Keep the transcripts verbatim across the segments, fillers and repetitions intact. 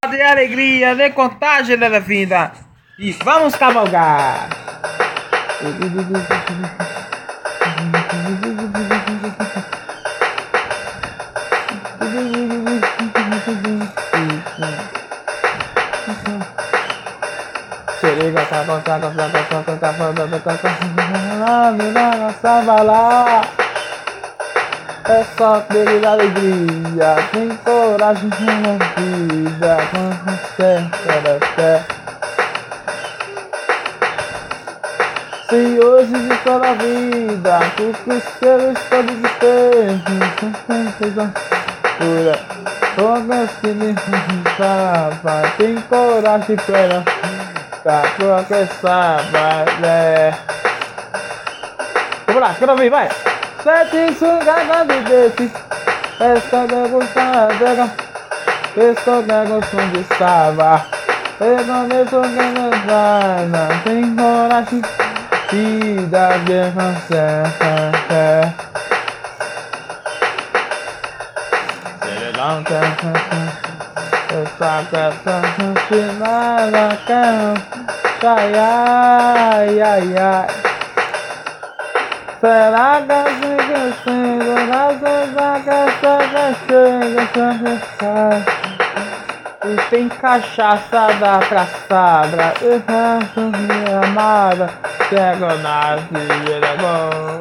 de alegria, de contagem da vida. E vamos cavalgar. Serega, caca, caca, caca, caca, caca, caca, caca, lá. É só ter alegria, tem coragem na vida, quando você quer. Se hoje de toda a vida, tu esqueces todo de tempo, sem coisa pura, todas que me pensava, tem coragem plena, tá tua que sabe, é. Vamos lá, quero ouvir, vai! Sete sungadas de desse, essa degustada, essa degustação de sava, pegando isso que não vai, tem coragem. Vida de você, serão essa canção final da cama, ai ai ai ai. Será que assim que chega, graças que chega, chega, e tem cachaça da praçada, e resto minha amada, chega na vida bom.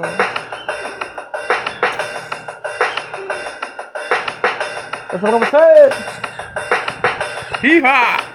Eu sou pra você! Viva!